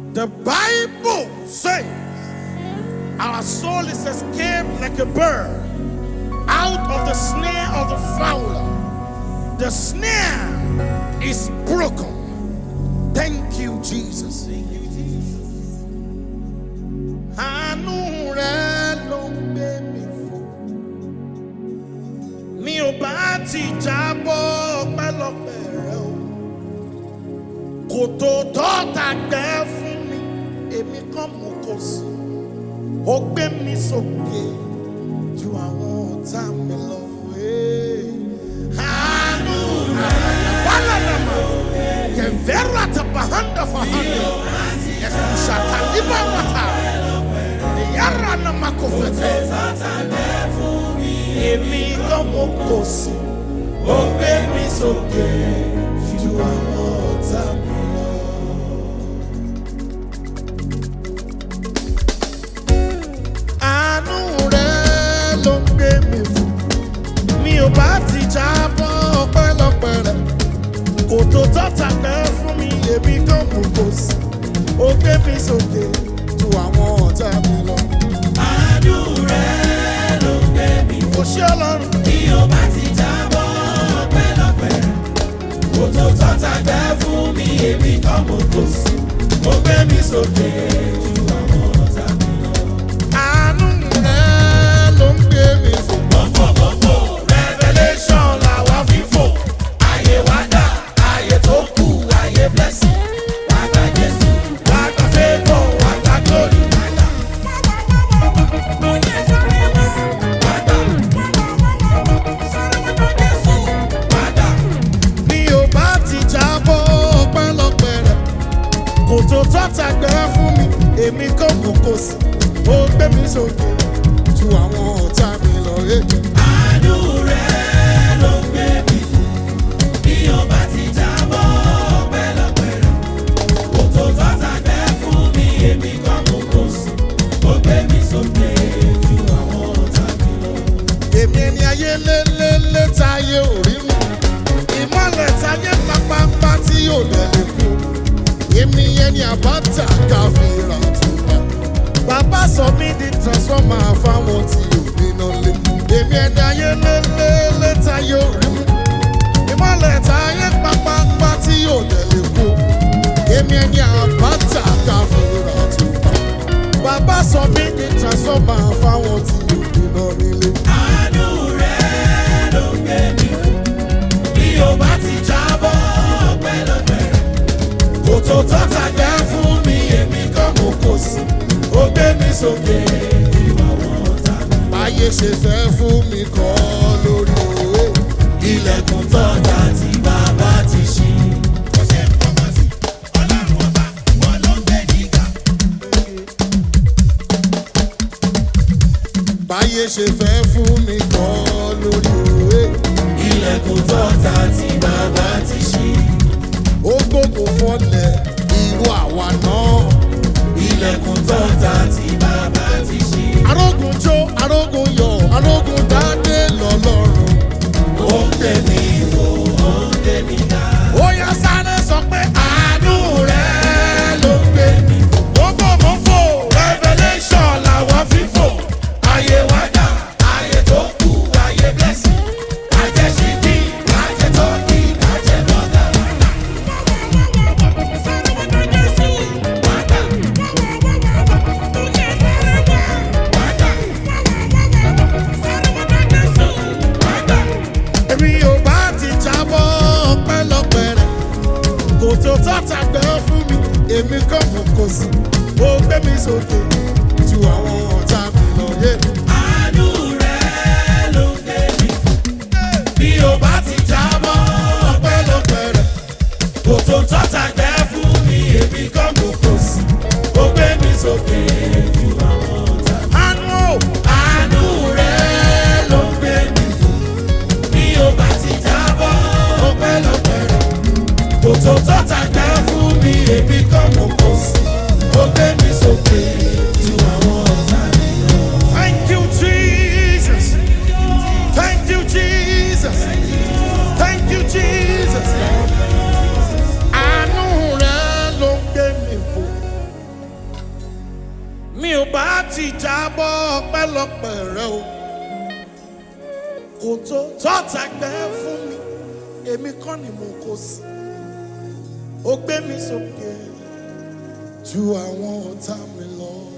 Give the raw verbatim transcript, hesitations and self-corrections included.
The Bible says our soul is escaped like a bird out of the snare of the fowler. The snare is broken. Thank you, Jesus. Thank you, Jesus. Àánú rẹ̀ ló ń gbé mi fò. Mi ò bá ti jábọ́ ọpẹ́lọpẹ́ rẹ̀ o. Kò tó tọ́ta gbẹ́ fún mi, èmi kan mú kò sí. Ó gbé mi sókè ju àwọn ọ̀tá mi lọ. Àánú rẹ̀ wàlànàmà kẹ̀vẹ́rà tàbáhàndà fàhàndà ẹ̀sùn ṣàtàlíbà wàtà ìyára nàmà kò fẹ̀tẹ̀. Èmi kan mú kò sí. Ó gbé mi sókè ju àwọn ọ̀tá mi lọ. Àánú rẹ̀ ló ń gbé mi fò. Mi ò bá ti jábọ́ ọpẹ́lọpẹ́ rẹ̀. Kò tó tọ́ta gbẹ́ fún mi, èmi kan mú kò sí. Ó gbé mi sókè ju àwọn ọ̀tá mi lọ. Àánú rẹ̀ ló ń gbé mi fò. Kò sí Ọlọ́run. Bí o bá ti jábọ́ ọpẹ́lọpẹ́ rẹ̀. Kò tó tọ́ta gbẹ́ fún mi, èmi kan mú kò sí. Ó gbé mi sókè ju àwọn ọ̀tá mi lọ. Àánú rẹ̀ ló ń gbé mi fò. Bọ̀fọ̀ bọ̀fọ̀ revelation làwa fi fò. Ayé wa dà, ayé tó kù, ayé blessing. Wá gba Jésù, wá gba favour, wá gba glory. Wá gbà. Wá gbà. Wá gbà. Mi ò bá ti jábọ́ ọpẹ́lọpẹ́ rẹ̀. Kò tó tọ́ta gbẹ́ fún mi, èmi kan mú kò sí. Ó gbé mi sókè ju àwọn ọ̀tá mi lọ. Àánú rẹ̀ ló ń gbé mi fò. Bí o bá ti jábọ́ ọpẹ́lọpẹ́ rẹ̀. Kò tó tọ́ta gbẹ́ fún mi, èmi kan mú kò sí. Ó gbé mi sókè ju àwọn ọ̀tá mi lọ. Èmi ẹni ayé lélẹ́lẹ́ táyé ò rí mi. Ìmọ̀lẹ̀ táyé pápápá tí yóò lẹ́lẹ́ kú. Èmi ẹni àbáta káfíńrà tó bá. Bàbá sọ mí di transformer fáwọn tí ò níná lé. Èmi ẹni ayé lélẹ́lẹ́ táyé ò rí mi. Ìmọ̀lẹ̀ táyé pápápá tí yóò lẹ́lẹ́ kú. Èmi ẹni àbáta káfíńrà tó bá. Bàbá sọ mí di transformer fáwọn tí ò níná nílé. Àánú rẹ̀ ló ń gbé mi fò. Bí o bá ti jábọ́ ọpẹ́lọpẹ́ rẹ̀. Kò tó tọ́ta gbẹ́ fún mi, èmi kan mú kò sí. Ó gbé mi sókè ju àwọn ọ̀tá mi. Báyé ṣe fẹ́ fún mi kọ́ lórí òwe. Ilẹ̀kùn tọ́ta tí bàbá ti ṣí. Kò ṣe é fọwọ́ sí. Ọlọ́run ọba, wọn ló ń gbé níkà. Báyé ṣe fẹ́ fún mi kọ́ lórí òwe. Ilẹ̀kùn tọ́ta tí bàbá ti ṣí. Ó gbogbo fọlẹ̀ irú àwa náà. Ilẹ̀kùn tọ́ta tí bàbá ti ṣí. Arógun jó, arógun yọ̀, arógun dáadé lọ́lọ́run. Ó ń gbé mi fò, ó ń gbé mi ga. Ó yá sáré sọ pé àánú rẹ̀ ló ń gbé mi fò. Gbogbo mọ̀ fò, revelation làwa fi fò. Ayé wa dà, ayé tó kù, ayé blessing. Ajẹ́ ṣíkì, ajẹ́ tọ́kì, ajẹ́ bọ́dà. Wàdà. Wàdà. Wàdà. Èmi ò bá ti jábọ́ ọpẹ́lọpẹ́ rẹ̀. Kò tó tọ́ta gbẹ́ fún mi, èmi kan mú kò sí. Ó gbé mi sókè ju àwọn ọ̀tá mi lọ. Àánú rẹ̀ ló ń gbé mi fò. Bí o bá ti jábọ́ ọpẹ́lọpẹ́ rẹ̀. Kò tó tọ́ta gbẹ́ fún mi, èmi kan mú kò sí. Ó gbé mi sókè ju àwọn ọ̀tá. Àánú Àánú rẹ̀ ló ń gbé mi fò. Bí o bá ti jábọ́ ọpẹ́lọpẹ́ rẹ̀. Kò tó tọ́ta gbẹ́ fún mi, èmi kan mú kò sí. Ó gbé mi sókè ju àwọn ọ̀tá mi lọ. Thank you, Jesus. Thank you, Jesus. Thank you, Jesus. Àánú rẹ̀ ló ń gbé mi fò. jábọ́ ọpẹ́lọpẹ́ rẹ o. Kò tó tọ́ta gbẹ́ fún mi, èmi kọ́ ni mo kó sí. Ó gbé mi sókè ju àwọn ọ̀tá mi lọ.